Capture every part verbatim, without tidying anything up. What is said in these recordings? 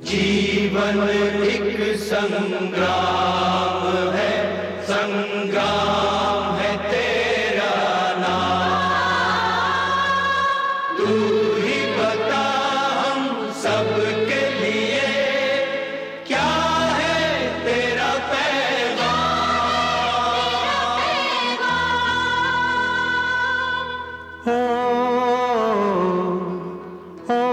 जीवन एक संग्राम है, संग्राम है तेरा नाम। तू ही बता हम सबके लिए क्या है तेरा पैगाम। ओ, ओ,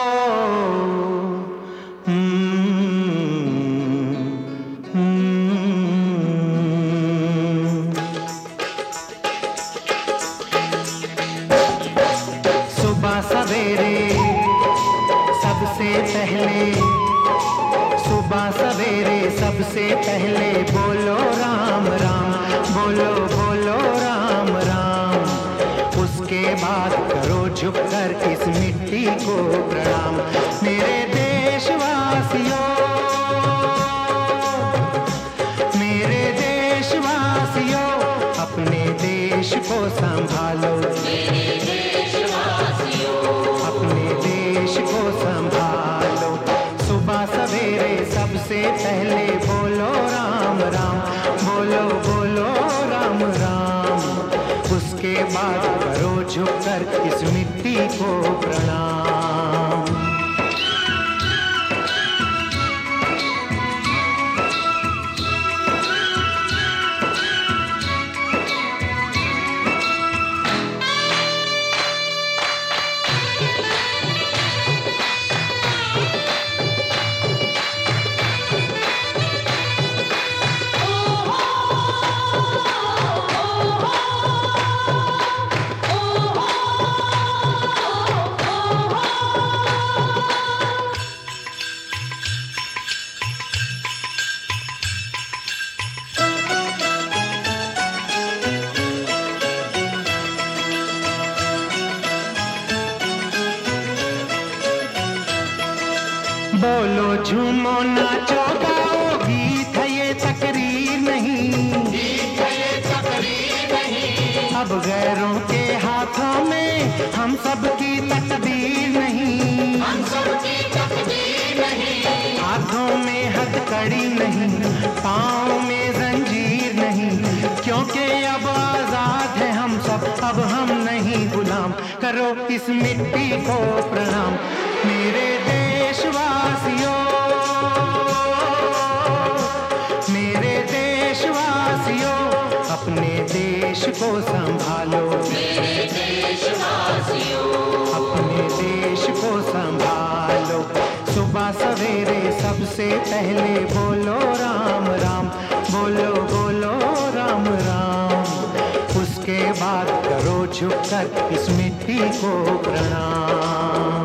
सवेरे सबसे पहले, सुबह सवेरे सबसे पहले बोलो राम राम, बोलो बोलो राम राम। उसके बाद करो झुककर इस मिट्टी को प्रणाम। मेरे देशवासियों, मेरे देशवासियों, अपने देश को संभालो। संभालो, सुबह सवेरे सबसे पहले बोलो राम राम, बोलो बोलो राम राम। उसके बाद करो झुककर इस मिट्टी को प्रणाम। बोलो झूमो नाचो गाओ, गीत है ये तकरीर नहीं, गीत है ये तकरीर नहीं। अब गैरों के हाथों में हम सब की तकदीर नहीं, हम सब की तकदीर नहीं। हाथों में हथकड़ी नहीं, पाँव में जंजीर नहीं, क्योंकि अब आजाद है हम सब, अब हम नहीं गुलाम। करो इस मिट्टी को प्रणाम। मेरे देशवासियों, मेरे देशवासियों, अपने देश को संभालो। मेरे देशवासियों, अपने देश को संभालो। सुबह सवेरे सबसे पहले बोलो राम राम, बोलो बोलो राम राम। उसके बाद करो झुककर इस मिट्टी को प्रणाम।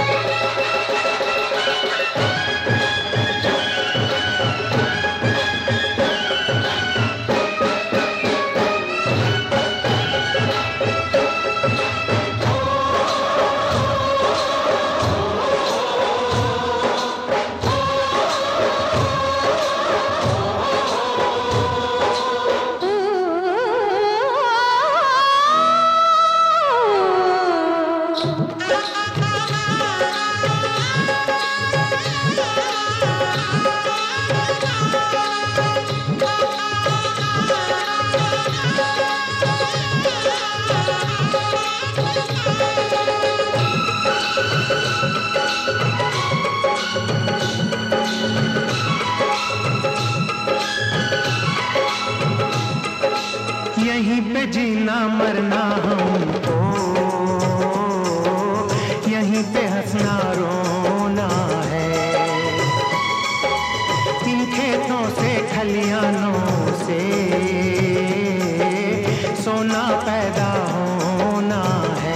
यहीं पे जीना मरना हमको, यहीं पे हंसना रोना है। इन खेतों से खलियानों से सोना पैदा होना है।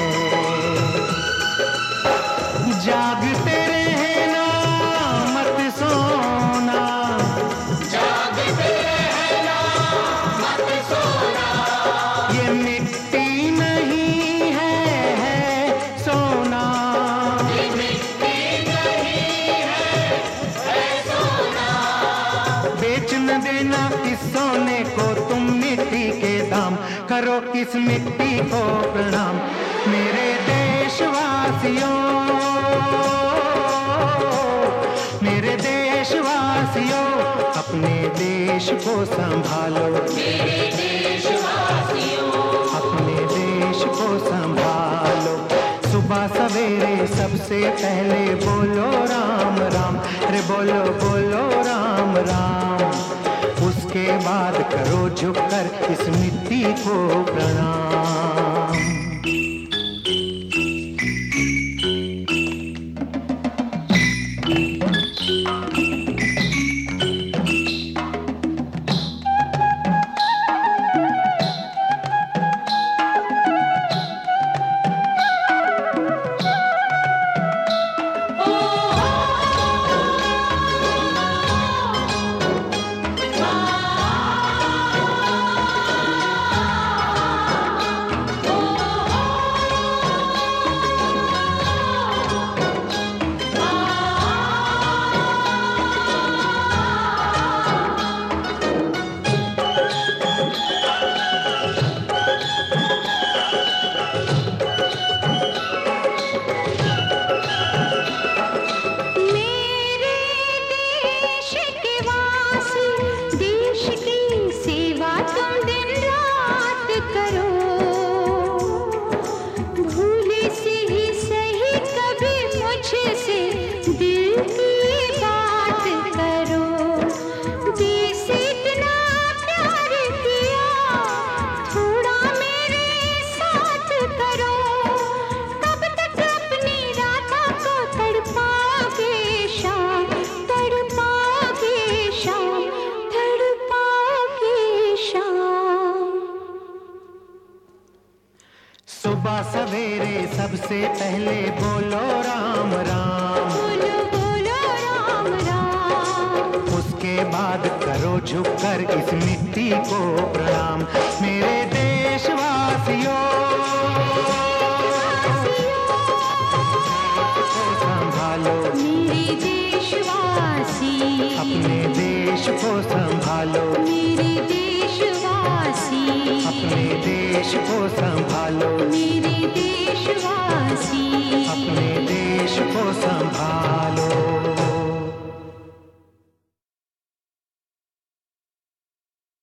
जागते रहना मत सोना, जागते रहना मत सोना। ये मिट्टी नहीं है, है सोना। ये मिट्टी नहीं है, है सोना। बेच न देना इस सोने को तुम मिट्टी के दाम। करो इस मिट्टी को प्रणाम। मेरे देशवासियों, मेरे देश को संभालो, मेरे देशवासियों, अपने देश को संभालो। सुबह सवेरे सबसे पहले बोलो राम राम, रे बोलो बोलो राम राम। उसके बाद करो झुककर इस मिट्टी को प्रणाम। सुबह सवेरे सबसे पहले बोलो राम राम, बोलो बोलो राम राम। उसके बाद करो झुककर इस मिट्टी को प्रणाम। मेरे देशवासियों, को संभालो, मेरे देशवासी, अपने देश को संभालो, मेरे देशवासी, अपने देश को संभालो। मेरे देशवासी।